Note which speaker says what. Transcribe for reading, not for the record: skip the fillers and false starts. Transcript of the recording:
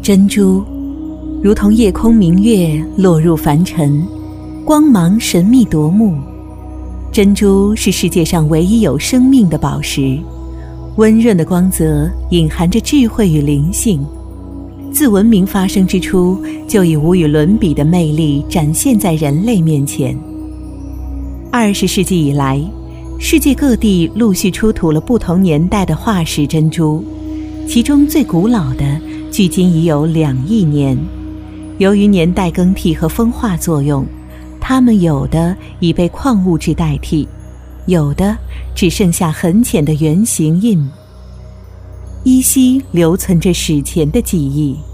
Speaker 1: 珍珠如同夜空明月落入凡尘，光芒神秘夺目。珍珠是世界上唯一有生命的宝石，温润的光泽隐含着智慧与灵性，自文明发生之初就以无与伦比的魅力展现在人类面前。20世纪以来，世界各地陆续出土了不同年代的化石珍珠，其中最古老的距今已有2亿年。由于年代更替和风化作用，它们有的已被矿物质代替，有的只剩下很浅的圆形印，依稀留存着史前的记忆。